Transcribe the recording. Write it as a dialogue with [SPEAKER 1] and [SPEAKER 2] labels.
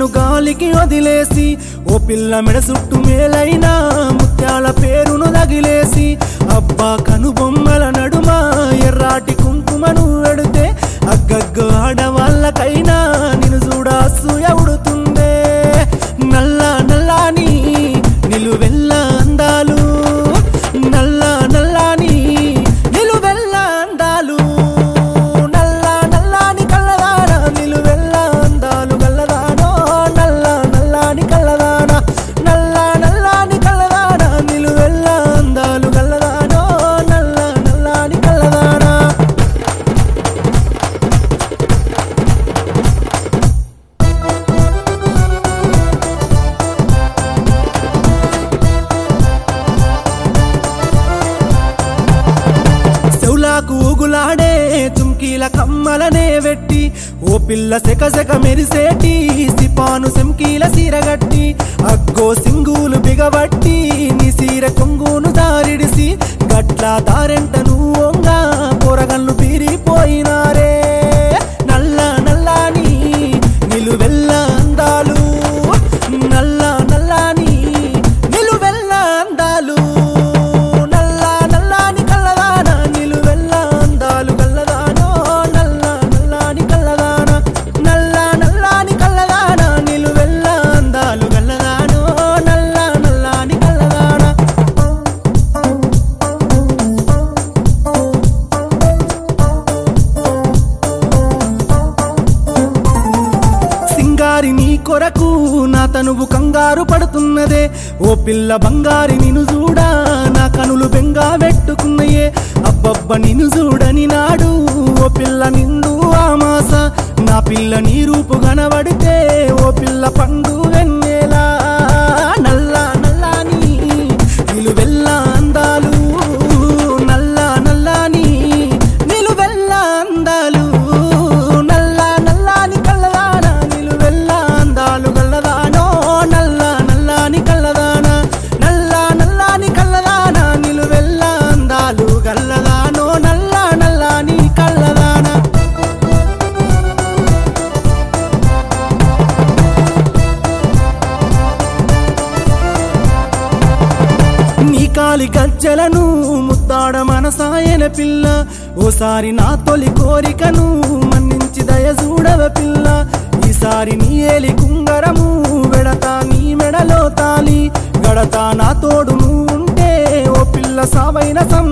[SPEAKER 1] నన్ను గాలికి వదిలేసి ఓ పిల్ల మెడ చుట్టూ మేలైన ముత్యాల పేరును తగిలేసి అబ్బా కనుబొమ్మల నడుమ ఎర్రాటి కుంకుమను వెడితే అగ్గగ్గ ఆడవాళ్ళకైనా నిన్ను చూడాసూయ ఉడుతుందే నల్లా నల్లాని నిలువెల్ల అందాలు నల్లా నల్లాని నిలువెల్ల అందాలు నల్లా నల్లాని కళ్ళదానా నిలువెల్ల అందాలు గల్లదానో నల్లా నల్లాని కళ్ళదానా నల్లా నల్లాని కళ్ళదానా నిలువెల్ల అందాలు గల్లదానో నల్లా నల్లాని కళ్ళదానా ఊగులాడే చుంకీల కమ్మలనే వెట్టి ఓ పిల్ల సెక సెక మెరిసేటి సిపాను సెంకీల సీరగట్టి అగ్గో సింగులు బిగబట్టి నీ సీర కొంగును దారిడిసి గట్ల దారెంట నువ్వుంగా పొరగన్లు పీరిపోయినారే నల్ల నల్లాని నిలువెల్ల అందాలు నల్ల నల్లాని నిలువెల్ల అందాలు నీ కొరకు నా తనువు కంగారు పడుతున్నదే ఓ పిల్ల బంగారి నిన్ను చూడా నా కనులు బెంగా పెట్టుకున్నయే అబ్బబ్బ నిన్ను చూడని నాడు ఓ పిల్ల నిండు ఆమాస నా పిల్ల నీ రూపు కనబడితే ఓ పిల్ల పండు వెన్నెలా నల్లా నల్లాని నిలువెల్ల అందాలు నల్లా నల్లాని నిలువెల్ల అందాలు నల్లా నల్లాని కళ్ళదానా నిలువెల్ల అందాలు గల్లదానో నల్లా నల్లాని కళ్ళదానా నల్లా నల్లాని కళ్ళదానా నిలువెల్ల అందాలు గల్లదానో నల్లా నల్లాని కళ్ళదానా నీ కాలి గజ్జలను ముద్దాడ మనసాయన పిల్ల ఓసారి నా తొలి కోరికను మన్నించి దయ చూడవ పిల్ల ఈసారి నీ ఏలి కుంగరము వెడతా నీ మెడలో తాలి గడతా నా తోడు నువ్వుంటే ఓ పిల్ల సావైన